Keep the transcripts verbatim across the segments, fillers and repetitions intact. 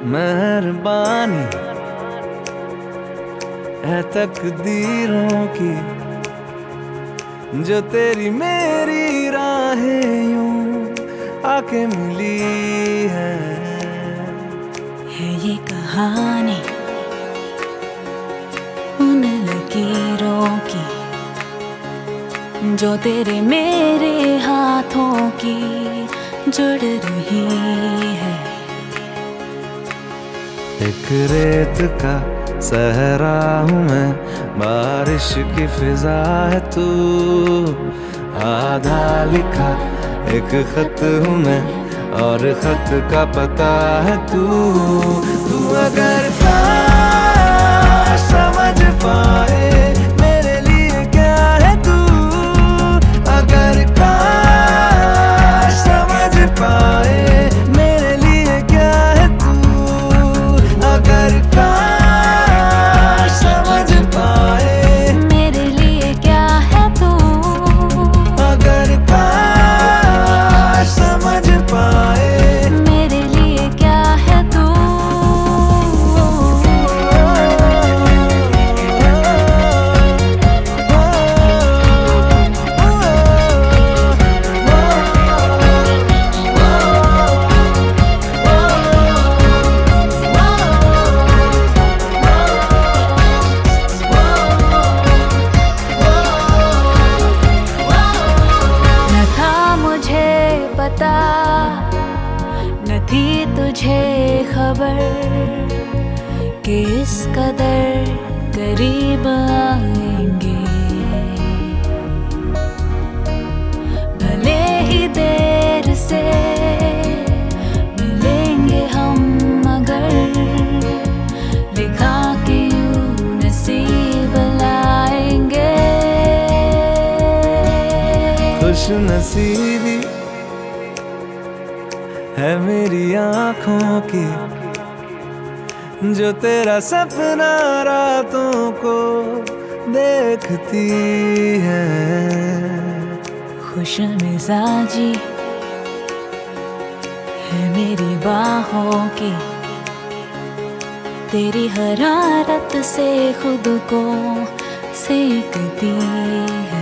मेहरबानी है तकदीरों की, जो तेरी मेरी राहें यूं आके मिली है। है ये कहानी उन लकीरों की, जो तेरे मेरे हाथों की जुड़ रही है। एक रेत का सहरा हूँ मैं, बारिश की फिजा है तू, आधा लिखा एक खत हूँ मैं, और खत का पता है तू। तू अगर काश समझ पाए मेरे लिए क्या है तू, अगर काश समझ पाए मेरे लिए क्या है तू, अगर काश समझ पाए मेरे लिए क्या है तू, अगर काश समझ पाए मेरे लिए क्या है तू। पता न थी तुझे खबर कि इस कदर करीब आएंगे, भले ही देर से मिलेंगे हम, मगर लिखा कि यूं नसीब लाएंगे। खुश नसीबी है मेरी आँखों की, जो तेरा सपना रातों को देखती है। खुश मिजाजी है मेरी बाहों की, तेरी हरारत से खुद को सेकती है।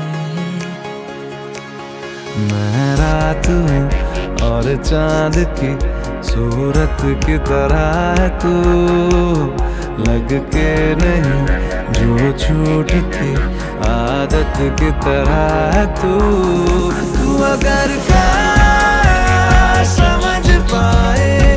मैं रात हूँ और चांद की सूरत की तरह है तू, लग के नहीं जो छूटती आदत की तरह है तू। तू अगर काश समझ पाए